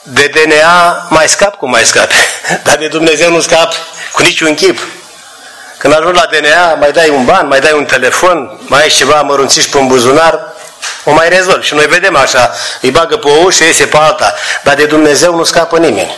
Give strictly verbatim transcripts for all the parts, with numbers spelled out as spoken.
De D N A mai scap cum mai scapi, dar de Dumnezeu nu scapi cu niciun chip. Când ajungi la D N A, mai dai un ban, mai dai un telefon, mai ai ceva mărunțiși pe un buzunar, o mai rezolvi. Și noi vedem așa, îi bagă pe o ușă, iese pe alta, dar de Dumnezeu nu scapă nimeni.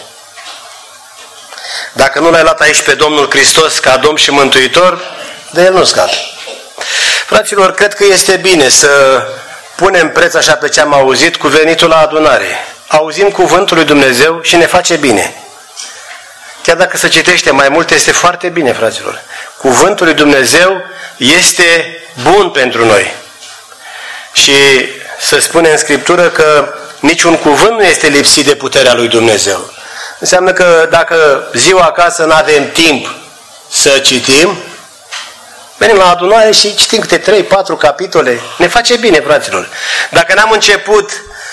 Dacă nu l-ai luat aici pe Domnul Hristos ca Domn și Mântuitor, de El nu scapi. Fraților, cred că este bine să punem preț așa pe ce am auzit cu venitul la adunare. Auzim cuvântul lui Dumnezeu și ne face bine. Chiar dacă se citește mai mult, este foarte bine, fraților. Cuvântul lui Dumnezeu este bun pentru noi. Și se spune în Scriptură că niciun cuvânt nu este lipsit de puterea lui Dumnezeu. Înseamnă că dacă ziua acasă nu avem timp să citim, venim la adunare și citim câte trei patru capitole. Ne face bine, fraților. Dacă n-am început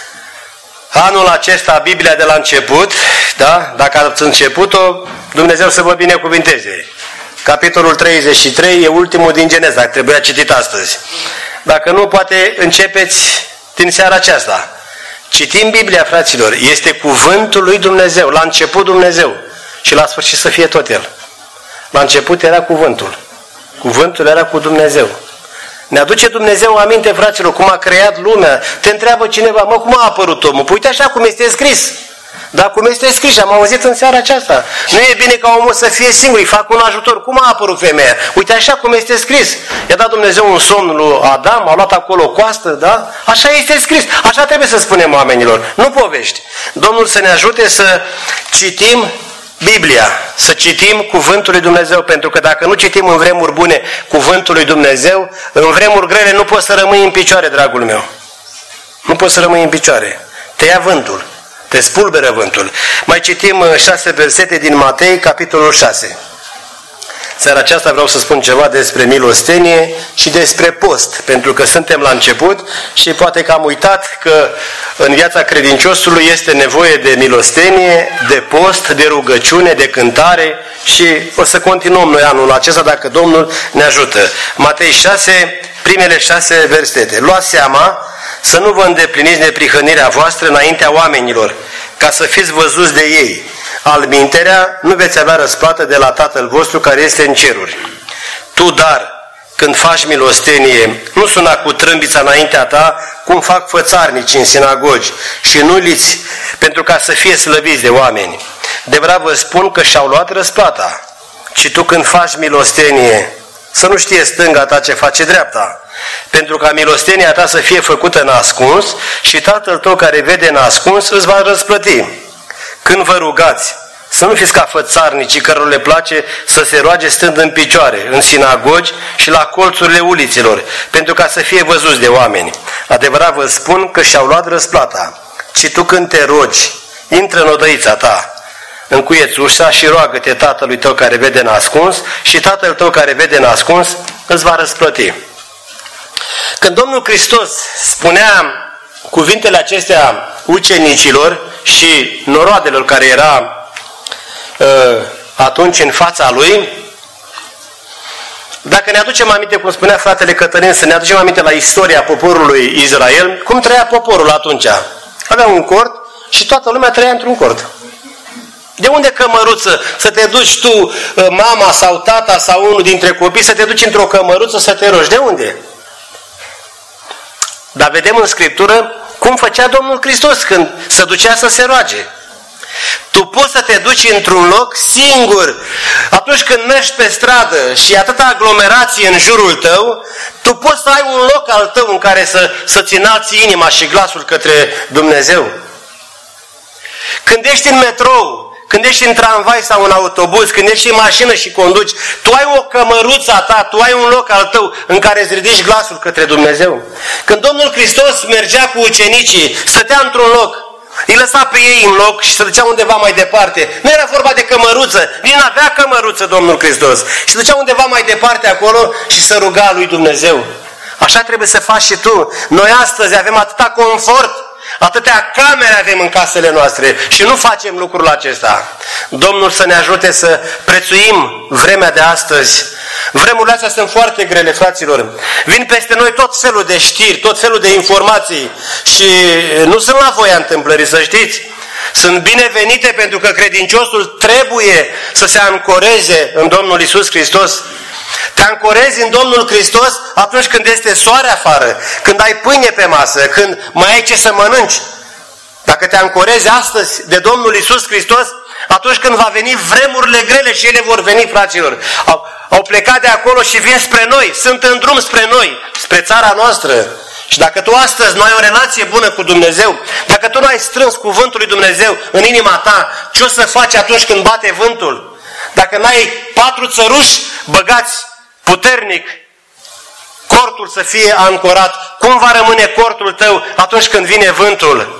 anul acesta Biblia de la început, da? Dacă ați început-o, Dumnezeu să vă binecuvinteze. Capitolul treizeci și trei e ultimul din Geneza, trebuia citit astăzi. Dacă nu, poate începeți din seara aceasta. Citim Biblia, fraților, este cuvântul lui Dumnezeu, la început Dumnezeu și la sfârșit să fie tot El. La început era cuvântul. Cuvântul era cu Dumnezeu. Ne aduce Dumnezeu aminte, fraților, cum a creat lumea. Te întreabă cineva, mă, cum a apărut omul? Păi uite așa cum este scris. Dar cum este scris, am auzit în seara aceasta. Nu e bine ca omul să fie singur, îi fac un ajutor. Cum a apărut femeia? Uite așa cum este scris. I-a dat Dumnezeu un somn lui Adam, a luat acolo o coastă, da? Așa este scris. Așa trebuie să spunem oamenilor. Nu povești. Domnul să ne ajute să citim Biblia, să citim cuvântul lui Dumnezeu, pentru că dacă nu citim în vremuri bune cuvântul lui Dumnezeu, în vremuri grele nu poți să rămâi în picioare, dragul meu. Nu poți să rămâi în picioare. Te ia vântul, te spulberă vântul. Mai citim șase versete din Matei, capitolul șase. Seara aceasta vreau să spun ceva despre milostenie și despre post, pentru că suntem la început și poate că am uitat că în viața credinciosului este nevoie de milostenie, de post, de rugăciune, de cântare și o să continuăm noi anul acesta dacă Domnul ne ajută. Matei șase, primele șase versete. Luați seama să nu vă îndepliniți neprihănirea voastră înaintea oamenilor, ca să fiți văzuți de ei. Alminterea, nu veți avea răsplată de la Tatăl vostru care este în ceruri. Tu, dar, când faci milostenie, nu suna cu trâmbița înaintea ta, cum fac fățarnici în sinagogi și nu liți, pentru ca să fie slăviți de oameni. De vreau vă spun că și-au luat răsplata. Și tu când faci milostenie, să nu știe stânga ta ce face dreapta, pentru ca milostenia ta să fie făcută în ascuns și Tatăl tău care vede în ascuns îți va răsplăti. Când vă rugați, să nu fiți ca fățarnicii cărora le place să se roage stând în picioare, în sinagogi și la colțurile uliților, pentru ca să fie văzuți de oameni. Adevărat vă spun că și-au luat răsplata. Și tu când te rogi, intră în odăița ta, încuieți ușa și roagă-te Tatălui tău care vede în ascuns și Tatăl tău care vede în ascuns îți va răsplăti. Când Domnul Hristos spunea cuvintele acestea ucenicilor și noroadelor care era uh, atunci în fața lui, dacă ne aducem aminte, cum spunea fratele Cătălin, să ne aducem aminte la istoria poporului Israel, cum trăia poporul atunci? Avea un cort și toată lumea trăia într-un cort. De unde cămăruță? Să te duci tu, mama sau tata sau unul dintre copii, să te duci într-o cămăruță să te rogi. De unde? Dar vedem în Scriptură cum făcea Domnul Hristos când se ducea să se roage. Tu poți să te duci într-un loc singur. Atunci când mergi pe stradă și e atâta aglomerație în jurul tău, tu poți să ai un loc al tău în care să, să-ți înalți inima și glasul către Dumnezeu. Când ești în metrou, când ești în tramvai sau în autobuz, când ești în mașină și conduci, tu ai o cămăruță a ta, tu ai un loc al tău în care îți ridici glasul către Dumnezeu. Când Domnul Hristos mergea cu ucenicii, stătea într-un loc, îi lăsa pe ei în loc și se ducea undeva mai departe. Nu era vorba de cămăruță, nici nu avea cămăruță Domnul Hristos. Și se ducea undeva mai departe acolo și se ruga lui Dumnezeu. Așa trebuie să faci și tu. Noi astăzi avem atâta confort, atâtea camere avem în casele noastre și nu facem lucrul acesta. Domnul să ne ajute să prețuim vremea de astăzi. Vremurile astea sunt foarte grele, fraților. Vin peste noi tot felul de știri, tot felul de informații și nu sunt la voia întâmplării, să știți. Sunt binevenite pentru că credinciosul trebuie să se ancoreze în Domnul Iisus Hristos. Te ancorezi în Domnul Hristos atunci când este soare afară, când ai pâine pe masă, când mai ai ce să mănânci. Dacă te ancorezi astăzi de Domnul Iisus Hristos, atunci când va veni vremurile grele, și ele vor veni, fraților, au, au plecat de acolo și vin spre noi, sunt în drum spre noi, spre țara noastră. Și dacă tu astăzi nu ai o relație bună cu Dumnezeu, dacă tu nu ai strâns cuvântul lui Dumnezeu în inima ta, ce o să faci atunci când bate vântul? Dacă n-ai patru țăruși băgați puternic, cortul să fie ancorat, cum va rămâne cortul tău atunci când vine vântul?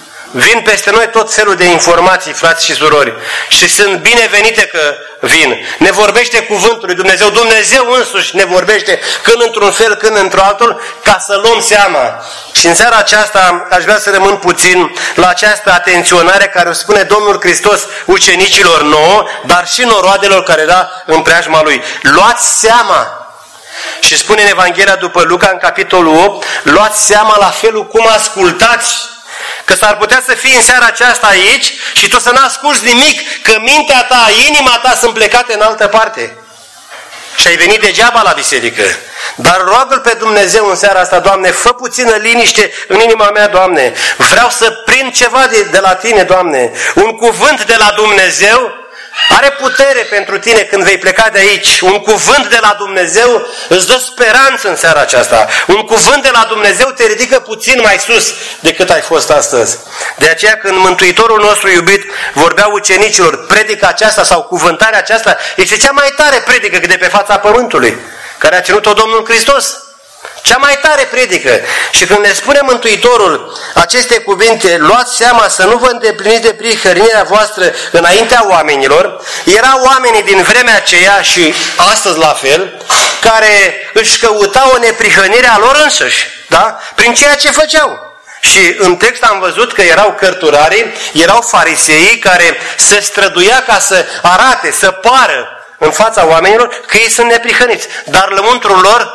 Vin peste noi tot felul de informații, frați și surori, și sunt binevenite că vin. Ne vorbește cuvântul lui Dumnezeu, Dumnezeu însuși ne vorbește când într-un fel, când într-altul, ca să luăm seama. Și în seara aceasta aș vrea să rămân puțin la această atenționare care o spune Domnul Hristos ucenicilor nouă, dar și noroadelor care era în preajma Lui. Luați seama! Și spune în Evanghelia după Luca, în capitolul opt, luați seama la felul cum ascultați. Că s-ar putea să fii în seara aceasta aici și tu să n-asculți nimic, că mintea ta, inima ta sunt plecate în altă parte. Și ai venit degeaba la biserică. Dar roagă-L pe Dumnezeu în seara asta, Doamne, fă puțină liniște în inima mea, Doamne. Vreau să prind ceva de, de la Tine, Doamne. Un cuvânt de la Dumnezeu are putere pentru tine când vei pleca de aici. Un cuvânt de la Dumnezeu îți dă speranță în seara aceasta. Un cuvânt de la Dumnezeu te ridică puțin mai sus decât ai fost astăzi. De aceea când Mântuitorul nostru iubit vorbea ucenicilor, predica aceasta sau cuvântarea aceasta este cea mai tare predică de pe fața pământului, care a ținut-o Domnul Hristos. Cea mai tare predică. Și când ne spune Mântuitorul aceste cuvinte, luați seama să nu vă îndepliniți de prihănirea voastră înaintea oamenilor, erau oamenii din vremea aceea și astăzi la fel, care își căutau o neprihănire a lor înșiși, da? Prin ceea ce făceau. Și în text am văzut că erau cărturarii, erau fariseii care se străduia ca să arate, să pară în fața oamenilor că ei sunt neprihăniți. Dar lăuntrul lor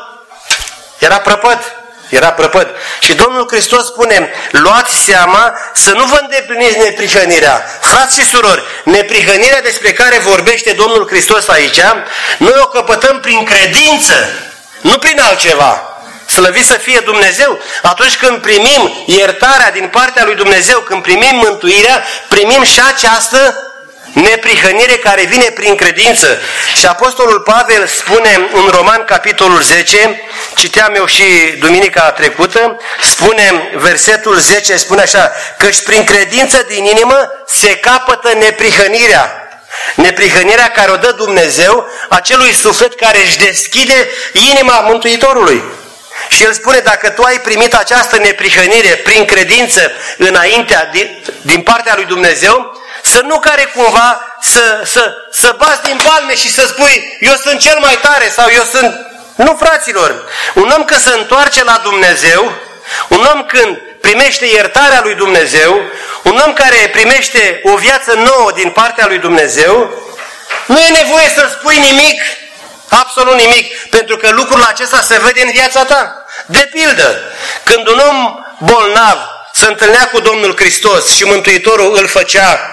era prăpăd, era prăpăd. Și Domnul Hristos spune, luați seama să nu vă îndepliniți neprihănirea. Frați și surori, neprihănirea despre care vorbește Domnul Hristos aici, noi o căpătăm prin credință, nu prin altceva. Slăvit să fie Dumnezeu! Atunci când primim iertarea din partea lui Dumnezeu, când primim mântuirea, primim și această neprihănire care vine prin credință. Și Apostolul Pavel spune în Roman, capitolul zece, citeam eu și duminica trecută, spune, versetul zece, spune așa, căci prin credință din inimă se capătă neprihănirea. Neprihănirea care o dă Dumnezeu acelui suflet care își deschide inima Mântuitorului. Și el spune, dacă tu ai primit această neprihănire prin credință înaintea, din, din partea lui Dumnezeu, să nu care cumva să, să, să bați din palme și să spui, eu sunt cel mai tare sau eu sunt... Nu, fraților! Un om când se întoarce la Dumnezeu, un om când primește iertarea lui Dumnezeu, un om care primește o viață nouă din partea lui Dumnezeu, nu e nevoie să spui nimic, absolut nimic, pentru că lucrul acesta se vede în viața ta. De pildă, când un om bolnav se întâlnea cu Domnul Hristos și Mântuitorul îl făcea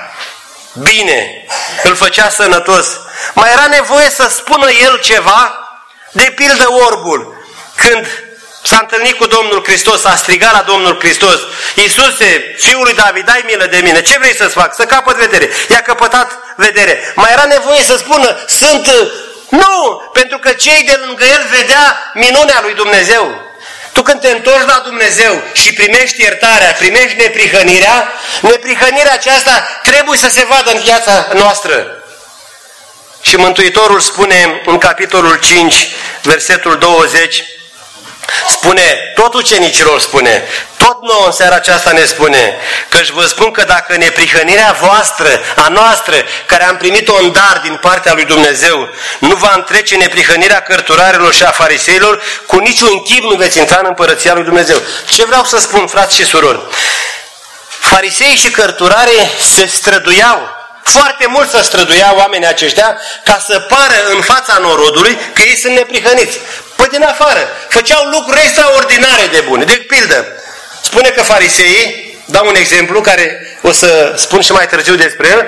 bine, îl făcea sănătos, mai era nevoie să spună el ceva? De pildă orbul, când s-a întâlnit cu Domnul Hristos, a strigat la Domnul Hristos, Iisuse, Fiul lui David, ai milă de mine, ce vrei să-ți fac? Să capăt vedere. I-a căpătat vedere. Mai era nevoie să spună, sunt... Nu! Pentru că cei de lângă el vedea minunea lui Dumnezeu. Tu când te întorci la Dumnezeu și primești iertarea, primești neprihănirea, neprihănirea aceasta trebuie să se vadă în viața noastră. Și Mântuitorul spune în capitolul cinci, versetul douăzeci, spune, tot ucenicilor spune, tot nouă în seara aceasta ne spune, căci vă spun că dacă neprihănirea voastră, a noastră, care am primit-o în dar din partea lui Dumnezeu, nu va întrece neprihănirea cărturarilor și a fariseilor, cu niciun chip nu veți intra în împărăția lui Dumnezeu. Ce vreau să spun, frați și surori? Fariseii și cărturarii se străduiau, foarte mult se străduiau oamenii aceștia ca să pară în fața norodului că ei sunt neprihăniți. Păi din afară, făceau lucruri extraordinare de bune. De pildă, spune că fariseii dau un exemplu care o să spun și mai târziu despre el,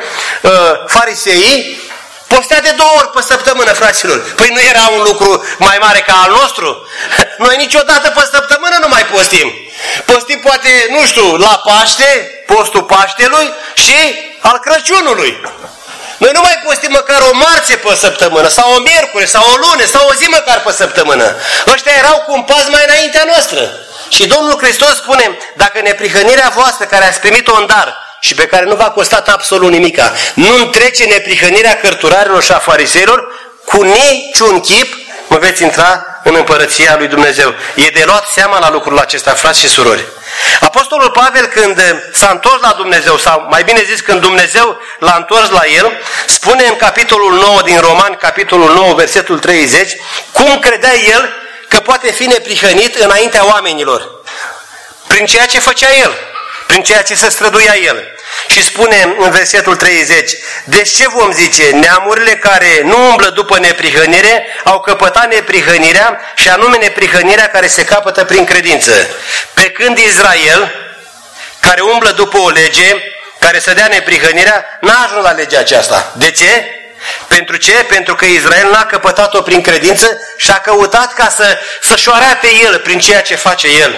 fariseii postea de două ori pe săptămână, fraților. Păi nu era un lucru mai mare ca al nostru? Noi niciodată pe săptămână nu mai postim. Postim poate, nu știu, la Paște, postul Paștelui și al Crăciunului. Noi nu mai postim măcar o marțe pe săptămână, sau o miercuri, sau o lună, sau o zi măcar pe săptămână. Ăștia erau cu un pas mai înaintea noastră. Și Domnul Hristos spune, dacă neprihănirea voastră care ați primit-o în dar și pe care nu v-a costat absolut nimica, nu întrece neprihănirea cărturarilor și a fariseilor, cu niciun chip nu veți intra în împărăția lui Dumnezeu. E de luat seama la lucrul acesta, frați și surori. Apostolul Pavel, când s-a întors la Dumnezeu, sau mai bine zis, când Dumnezeu l-a întors la el, spune în capitolul nouă din Romani, capitolul nouă, versetul treizeci, cum credea el că poate fi neprihănit înaintea oamenilor. Prin ceea ce făcea el, prin ceea ce se străduia el. Și spune în versetul treizeci, deci ce vom zice? Neamurile care nu umblă după neprihănire au căpătat neprihănirea, și anume neprihănirea care se capătă prin credință. Pe când Israel, care umblă după o lege care să dea neprihănirea, n-a ajuns la legea aceasta. De ce? Pentru ce? Pentru că Israel n-a căpătat-o prin credință și a căutat ca să, să-și o arate el prin ceea ce face el.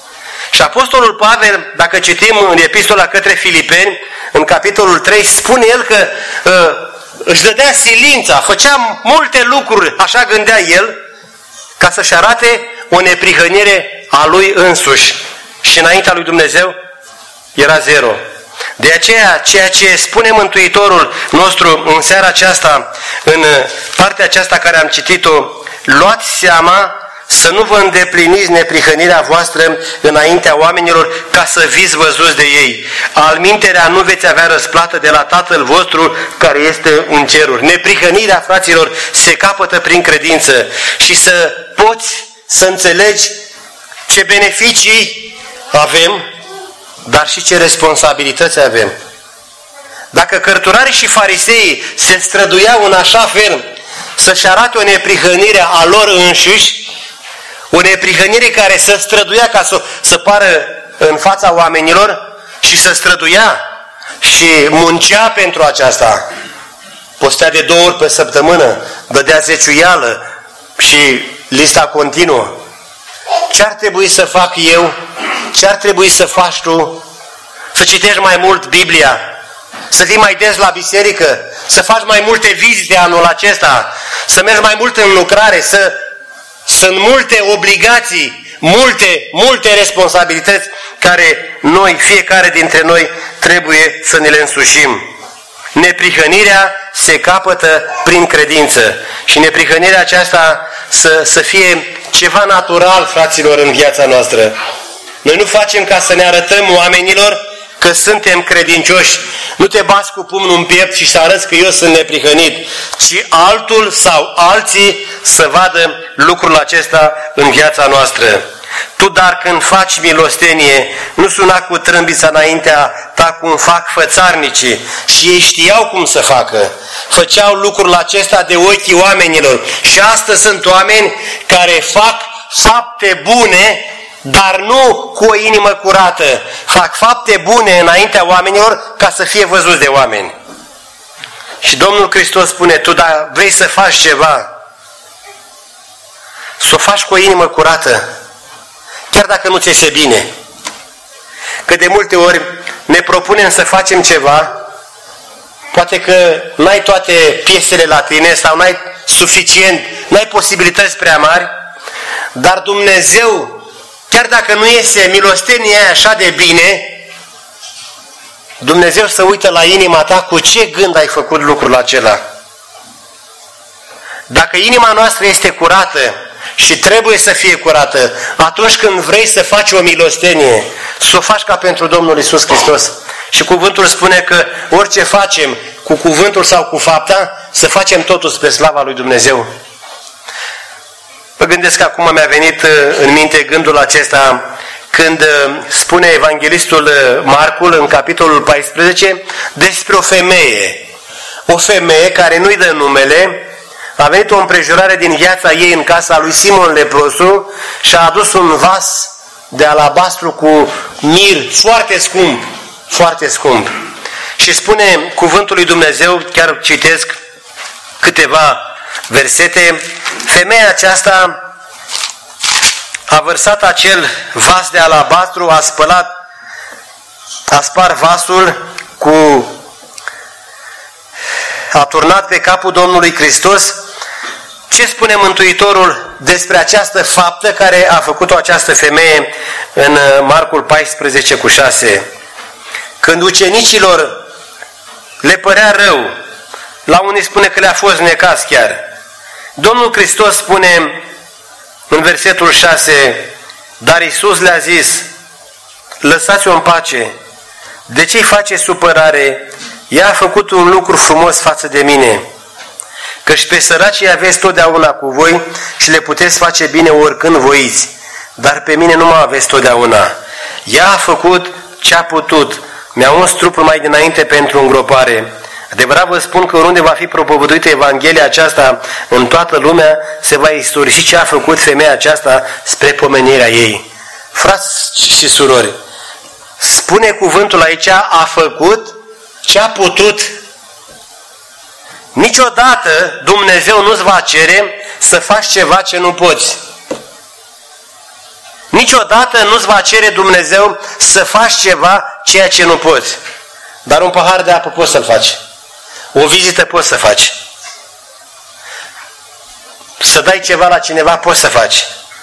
Și Apostolul Pavel, dacă citim în epistola către Filipeni, în capitolul trei, spune el că uh, își dădea silința, făcea multe lucruri, așa gândea el, ca să-și arate o neprihănire a lui însuși. Și înaintea lui Dumnezeu era zero. De aceea, ceea ce spune Mântuitorul nostru în seara aceasta, în partea aceasta care am citit-o, luați seama să nu vă îndepliniți neprihănirea voastră înaintea oamenilor ca să fiți văzuți de ei. Alminterea nu veți avea răsplată de la Tatăl vostru care este în ceruri. Neprihănirea, fraților, se capătă prin credință și să poți să înțelegi ce beneficii avem, dar și ce responsabilități avem. Dacă cărturarii și fariseii se străduiau în așa fel să-și arate o neprihănire a lor înșiși, o neprihănire care să străduia ca să, să pară în fața oamenilor și să străduia și muncea pentru aceasta. Postea de două ori pe săptămână, dădea zeciuială și lista continuă. Ce ar trebui să fac eu? Ce ar trebui să faci tu? Să citești mai mult Biblia? Să fii mai des la biserică? Să faci mai multe vizite anul acesta? Să mergi mai mult în lucrare? Să Sunt multe obligații, multe, multe responsabilități care noi, fiecare dintre noi, trebuie să ne le însușim. Neprihănirea se capătă prin credință. Și neprihănirea aceasta să, să fie ceva natural, fraților, în viața noastră. Noi nu facem ca să ne arătăm oamenilor că suntem credincioși. Nu te bați cu pumnul în piept și să arăți că eu sunt neprihănit, ci altul sau alții să vadă lucrul acesta în viața noastră. Tu, dar când faci milostenie, nu suna cu trâmbița înaintea ta cum fac fățarnicii, și ei știau cum să facă. Făceau lucrul acesta de ochii oamenilor. Și astăzi sunt oameni care fac fapte bune, dar nu cu o inimă curată. Fac fapte bune înaintea oamenilor ca să fie văzuți de oameni. Și Domnul Hristos spune, tu dacă vrei să faci ceva, să o faci cu o inimă curată, chiar dacă nu ți este bine. Că de multe ori ne propunem să facem ceva, poate că n-ai toate piesele la tine sau n-ai suficient, n-ai posibilități prea mari, dar Dumnezeu, chiar dacă nu este milostenia aia așa de bine, Dumnezeu să uită la inima ta cu ce gând ai făcut lucrul acela. Dacă inima noastră este curată și trebuie să fie curată, atunci când vrei să faci o milostenie, să o faci ca pentru Domnul Iisus Hristos. Și cuvântul spune că orice facem cu cuvântul sau cu fapta, să facem totul spre slava lui Dumnezeu. Mă gândesc că acum mi-a venit în minte gândul acesta când spune evanghelistul Marcul în capitolul paisprezece despre o femeie. O femeie care nu-i dă numele, a venit o împrejurare din viața ei în casa lui Simon leprosul și a adus un vas de alabastru cu mir foarte scump, foarte scump. Și spune cuvântul lui Dumnezeu, chiar citesc câteva versete, femeia aceasta a vărsat acel vas de alabastru, a spălat, a spart vasul cu, a turnat pe capul Domnului Hristos. Ce spune Mântuitorul despre această faptă care a făcut-o această femeie în Marcul paisprezece cu șase? Când ucenicilor le părea rău, la unii spune că le-a fost necaz chiar, Domnul Hristos spune în versetul șase, dar Iisus le-a zis, lăsați-o în pace, de ce-i face supărare? Ea a făcut un lucru frumos față de mine, căci pe săracii aveți totdeauna cu voi și le puteți face bine oricând voiți, dar pe mine nu mă aveți totdeauna. Ea a făcut ce a putut, mi-a uns trupul mai dinainte pentru îngropare. Adevărat vă spun că oriunde va fi propovăduită Evanghelia aceasta în toată lumea, se va istorisi ce a făcut femeia aceasta spre pomenirea ei. Frați și surori, spune cuvântul aici, a făcut ce a putut. Niciodată Dumnezeu nu-ți va cere să faci ceva ce nu poți. Niciodată nu-ți va cere Dumnezeu să faci ceva ceea ce nu poți. Dar un pahar de apă poți să-l faci. O vizită poți să faci. Să dai ceva la cineva poți să faci.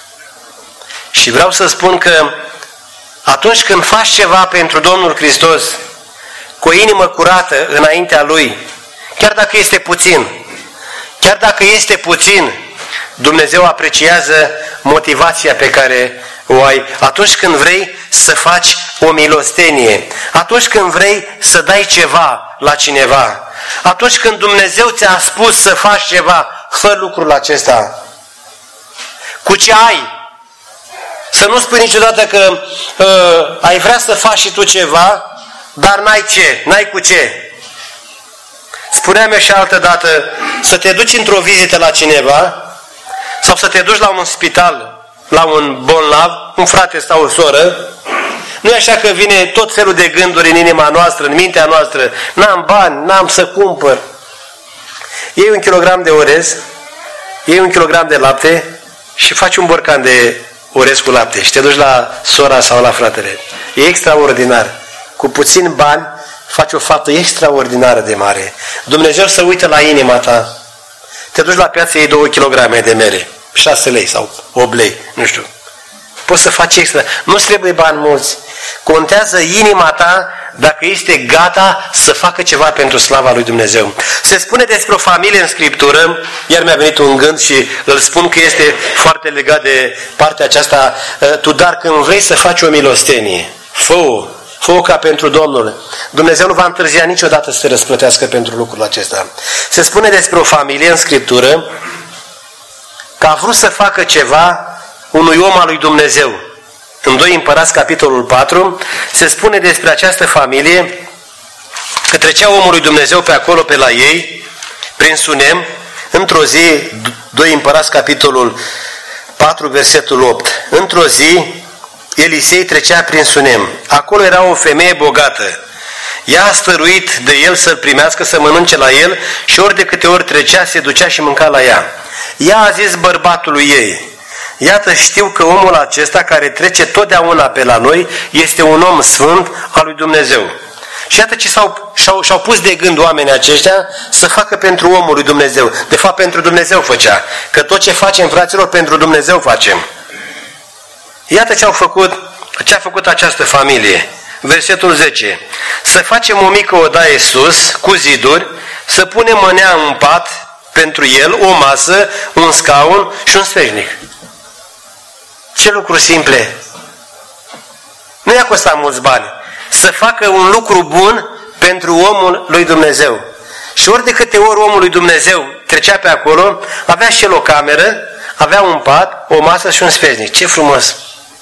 Și vreau să spun că atunci când faci ceva pentru Domnul Hristos, cu o inimă curată înaintea Lui, chiar dacă este puțin, chiar dacă este puțin, Dumnezeu apreciază motivația pe care o ai. Atunci când vrei să faci o milostenie, atunci când vrei să dai ceva la cineva, atunci când Dumnezeu ți-a spus să faci ceva, fă lucrul acesta. Cu ce ai? Să nu spui niciodată că uh, ai vrea să faci și tu ceva, dar n-ai ce, n-ai cu ce. Spuneam eu și altă dată, să te duci într-o vizită la cineva sau să te duci la un spital, la un bolnav, un frate sau o soră, nu e așa că vine tot felul de gânduri în inima noastră, în mintea noastră, n-am bani, n-am să cumpăr. Iei un kilogram de orez, iei un kilogram de lapte și faci un borcan de orez cu lapte și te duci la sora sau la fratele. E extraordinar. Cu puțin bani faci o faptă extraordinară de mare. Dumnezeu să uită la inima ta. Te duci la piață, iei două kilograme de mere, șase lei sau opt lei, nu știu. Poți să faci extra. Nu-ți trebuie bani mulți. Contează inima ta dacă este gata să facă ceva pentru slava lui Dumnezeu. Se spune despre o familie în Scriptură, iar mi-a venit un gând și îl spun că este foarte legat de partea aceasta. Tu, dar când vrei să faci o milostenie, fă-o, fă-o ca pentru Domnul. Dumnezeu nu va întârzia niciodată să te răsplătească pentru lucrul acesta. Se spune despre o familie în Scriptură că a vrut să facă ceva unui om al lui Dumnezeu. În doi Împărați, capitolul patru, se spune despre această familie că trecea omul lui Dumnezeu pe acolo, pe la ei, prin Sunem, într-o zi, doi Împărați, capitolul patru, versetul opt. Într-o zi, Elisei trecea prin Sunem. Acolo era o femeie bogată. Ea a stăruit de el să-l primească, să mănânce la el și ori de câte ori trecea, se ducea și mânca la ea. Ea a zis bărbatului ei, iată, știu că omul acesta care trece totdeauna pe la noi este un om sfânt al lui Dumnezeu. Și iată ce s-au, și-au, și-au pus de gând oamenii aceștia să facă pentru omul lui Dumnezeu. De fapt, pentru Dumnezeu făcea. Că tot ce facem, fraților, pentru Dumnezeu facem. Iată ce au făcut, ce a făcut această familie. Versetul zece. Să facem o mică odaie sus, cu ziduri, să punem mânea în pat pentru el, o masă, un scaun și un sfeșnic. Ce lucruri simple! Nu i-a costat mulți bani. Să facă un lucru bun pentru omul lui Dumnezeu. Și ori de câte ori omul lui Dumnezeu trecea pe acolo, avea și el o cameră, avea un pat, o masă și un sfeșnic. Ce frumos!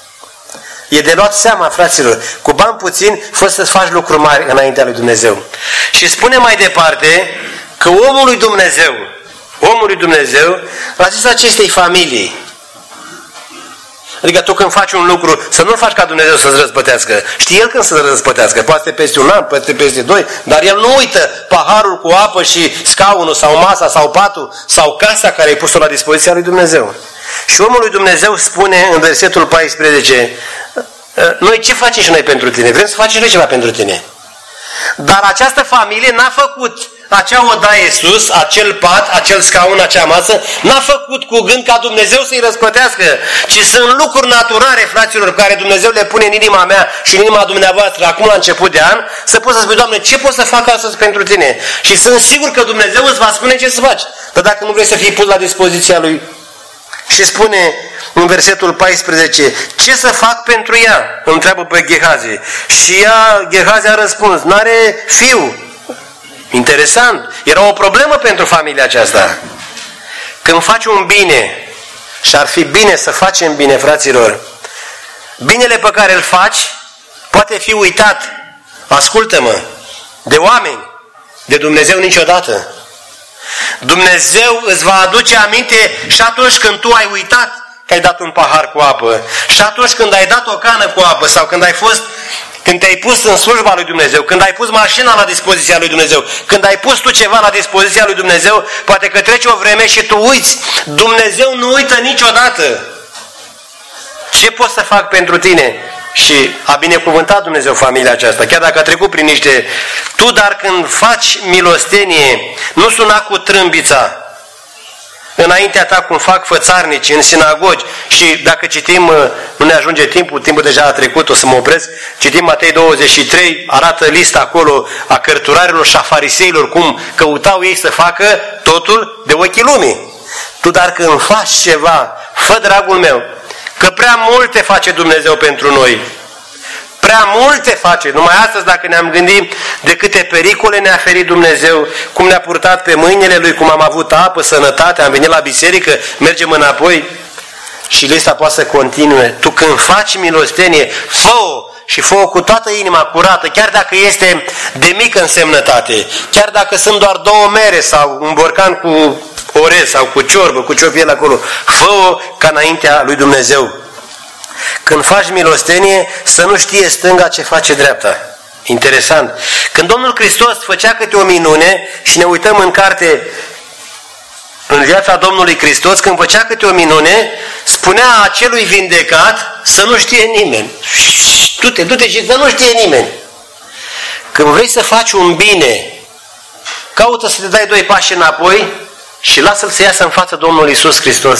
E de luat seama, fraților, cu bani puțini, fă să-ți faci lucruri mari înaintea lui Dumnezeu. Și spune mai departe că omul lui Dumnezeu, omul lui Dumnezeu a zis acestei familii, Adică tu când faci un lucru, să nu-l faci ca Dumnezeu să-ți răzpătească. Știi El când să-ți răzpătească, poate peste un an, poate peste doi, dar El nu uită paharul cu apă și scaunul sau masa sau patul sau casa care ai pus-o la dispoziția lui Dumnezeu. Și omul lui Dumnezeu spune în versetul paisprezece, noi ce facem și noi pentru tine? Vrem să facem și noi ceva pentru tine. Dar această familie n-a făcut acea odaie sus, acel pat, acel scaun, acea masă, n-a făcut cu gând ca Dumnezeu să-i răsplătească, ci sunt lucruri naturale, fraților, care Dumnezeu le pune în inima mea și în inima dumneavoastră acum la început de an, să poți să spui, Doamne, ce pot să fac astăzi pentru tine? Și sunt sigur că Dumnezeu îți va spune ce să faci. Dar dacă nu vrei să fii pus la dispoziția Lui. Și spune în versetul paisprezece, ce să fac pentru ea? Întreabă pe Gehazi. Și ea, Gehazi a răspuns, n-are fiu. Interesant. Era o problemă pentru familia aceasta. Când faci un bine, și ar fi bine să facem bine, fraților, binele pe care îl faci poate fi uitat, ascultă-mă, de oameni, de Dumnezeu niciodată. Dumnezeu îți va aduce aminte și atunci când tu ai uitat că ai dat un pahar cu apă, și atunci când ai dat o cană cu apă, sau când ai fost, când te-ai pus în slujba lui Dumnezeu, când ai pus mașina la dispoziția lui Dumnezeu, când ai pus tu ceva la dispoziția lui Dumnezeu, poate că trece o vreme și tu uiți. Dumnezeu nu uită niciodată. Ce pot să fac pentru tine? Și a binecuvântat Dumnezeu familia aceasta, chiar dacă a trecut prin niște... Tu, dar când faci milostenie, nu suna cu trâmbița înaintea ta cum fac fățarnici în sinagogi. Și dacă citim, nu ne ajunge timpul, timpul deja a trecut, o să mă opresc, citim Matei douăzeci și trei, arată lista acolo a cărturarilor și a fariseilor, cum căutau ei să facă totul de ochii lumii. Tu, dar când faci ceva, fă, dragul meu, că prea multe face Dumnezeu pentru noi. Prea multe face. Numai astăzi, dacă ne-am gândit de câte pericole ne-a ferit Dumnezeu, cum ne-a purtat pe mâinile Lui, cum am avut apă, sănătate, am venit la biserică, mergem înapoi și lista poate să continue. Tu când faci milostenie, fă-o și fă-o cu toată inima curată, chiar dacă este de mică însemnătate, chiar dacă sunt doar două mere sau un borcan cu orez sau cu ciorbă, cu ce-o fie acolo, fă-o ca înaintea lui Dumnezeu. Când faci milostenie, să nu știe stânga ce face dreapta. Interesant. Când Domnul Hristos făcea câte o minune, și ne uităm în carte, în viața Domnului Hristos, când făcea câte o minune, spunea acelui vindecat să nu știe nimeni. Du-te, du-te și să nu știe nimeni. Când vrei să faci un bine, caută să te dai doi pași înapoi și lasă-l să iasă în fața Domnului Iisus Hristos.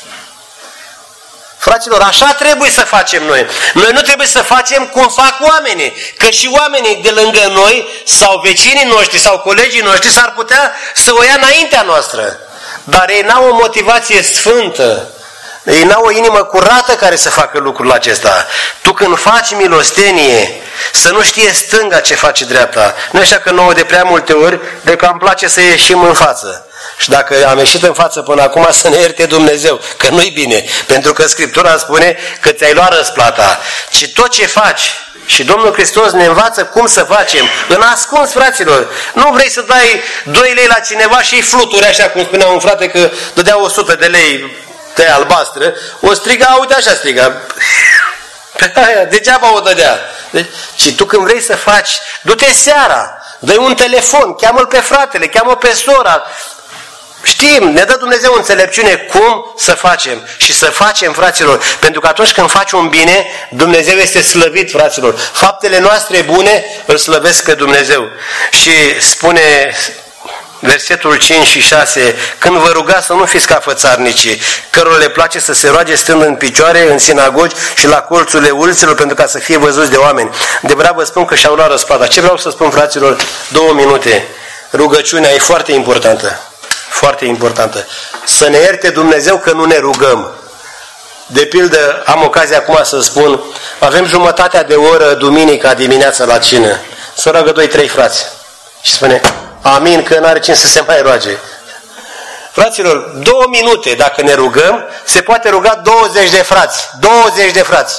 Fraților, așa trebuie să facem noi. Noi nu trebuie să facem cum fac oamenii. Că și oamenii de lângă noi, sau vecinii noștri, sau colegii noștri, s-ar putea să o ia înaintea noastră. Dar ei n-au o motivație sfântă. Ei n-au o inimă curată care să facă lucrul acesta. Tu când faci milostenie, să nu știe stânga ce face dreapta. Nu așa că nouă de prea multe ori, de că îmi place să ieșim în față. Și dacă am ieșit în față până acum, să ne ierte Dumnezeu, că nu-i bine. Pentru că Scriptura spune că ți-ai luat răsplata. Ci tot ce faci, și Domnul Hristos ne învață cum să facem, în ascuns, fraților. Nu vrei să dai doi lei la cineva și îi fluturi, așa cum spunea un frate că dădea o sută de lei de albastră, o striga, uite așa striga. Pe aia, degeaba o dădea. Deci, și tu când vrei să faci, du-te seara, dă-i un telefon, cheamă-l pe fratele, cheamă pe sora. Știm, ne dă Dumnezeu înțelepciune cum să facem. Și să facem, fraților, pentru că atunci când faci un bine, Dumnezeu este slăvit, fraților. Faptele noastre bune îl slăvesc pe Dumnezeu. Și spune versetul cinci și șase, când vă rugați să nu fiți ca fățarnicii, cărora le place să se roage stând în picioare, în sinagogi și la colțurile ulițelor, pentru ca să fie văzuți de oameni. De vreau vă spun că și-au luat răsplata. Ce vreau să spun, fraților? Două minute. Rugăciunea e foarte importantă. Foarte importantă. Să ne ierte Dumnezeu că nu ne rugăm. De pildă, am ocazia acum să spun, avem jumătatea de oră duminica dimineața la cină. Să roagă doi, trei frați. Și spune, amin, că n-are cine să se mai roage. Fraților, două minute, dacă ne rugăm, se poate ruga douăzeci de frați. douăzeci de frați.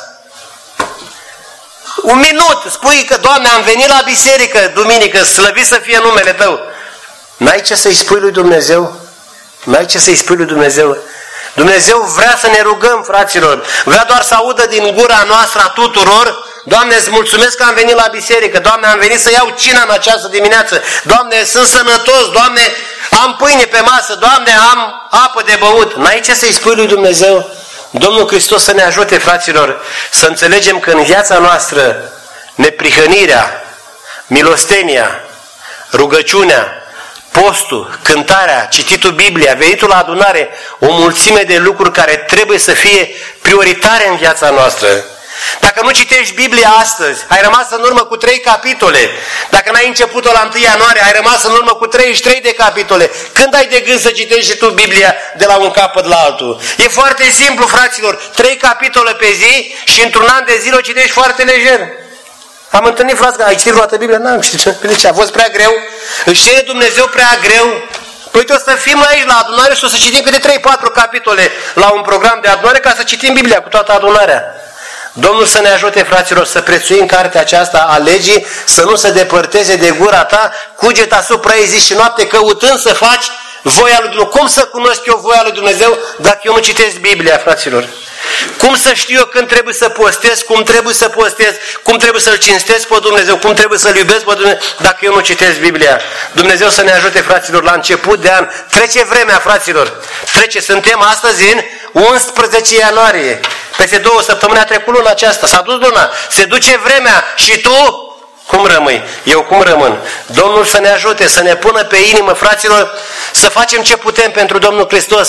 Un minut, spui că, Doamne, am venit la biserică duminică, slăvit să fie numele Tău. N-ai ce să-i spui lui Dumnezeu? N-ai ce să-i spui lui Dumnezeu? Dumnezeu vrea să ne rugăm, fraților. Vrea doar să audă din gura noastră a tuturor: Doamne, îți mulțumesc că am venit la biserică. Doamne, am venit să iau cina în această dimineață. Doamne, sunt sănătos. Doamne, am pâine pe masă. Doamne, am apă de băut. N-ai ce să-i spui lui Dumnezeu? Domnul Hristos să ne ajute, fraților, să înțelegem că în viața noastră neprihănirea, milostenia, rugăciunea, postul, cântarea, cititul Biblia, venitul la adunare, o mulțime de lucruri care trebuie să fie prioritare în viața noastră. Dacă nu citești Biblia astăzi, ai rămas în urmă cu trei capitole. Dacă n-ai început-o la întâi ianuarie, ai rămas în urmă cu treizeci și trei de capitole. Când ai de gând să citești și tu Biblia de la un capăt la altul? E foarte simplu, fraților. Trei capitole pe zi și într-un an de zile o citești foarte lejer. Am întâlnit frați că ai citit vreodată Biblia? N-am citit. De ce? A fost prea greu? Își cere Dumnezeu prea greu? Păi uite, o să fim aici la adunare și o să citim câte trei patru capitole la un program de adunare ca să citim Biblia cu toată adunarea. Domnul să ne ajute, fraților, să prețuim cartea aceasta a legii, să nu se depărteze de gura ta, cuget asupra ei zi și noapte, căutând să faci voia lui Dumnezeu. Cum să cunosc eu voia lui Dumnezeu dacă eu nu citesc Biblia, fraților? Cum să știu eu când trebuie să postez, cum trebuie să postez, cum trebuie să-L cinstesc pe Dumnezeu, cum trebuie să-L iubesc pe Dumnezeu, dacă eu nu citesc Biblia? Dumnezeu să ne ajute, fraților, la început de an. Trece vremea, fraților. Trece. Suntem astăzi în unsprezece ianuarie. Peste două săptămâni a trecut luna aceasta. S-a dus luna. Se duce vremea. Și tu cum rămâi? Eu cum rămân? Domnul să ne ajute, să ne pună pe inimă, fraților, să facem ce putem pentru Domnul Hristos.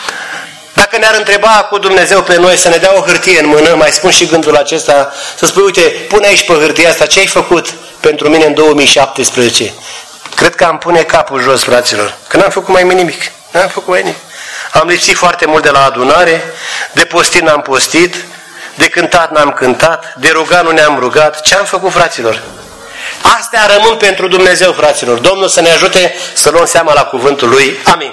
Dacă ne-ar întreba cu Dumnezeu pe noi să ne dea o hârtie în mână, mai spun și gândul acesta, să spui, uite, pune aici pe hârtia asta ce ai făcut pentru mine în două mii șaptesprezece. Cred că am pune capul jos, fraților, că n-am făcut mai nimic. N-am făcut mai nimic. Am lipsit foarte mult de la adunare, de postit n-am postit, de cântat n-am cântat, de rugat nu ne-am rugat. Ce am făcut, fraților? Astea rămân pentru Dumnezeu, fraților. Domnul să ne ajute să luăm seama la cuvântul Lui. Amin.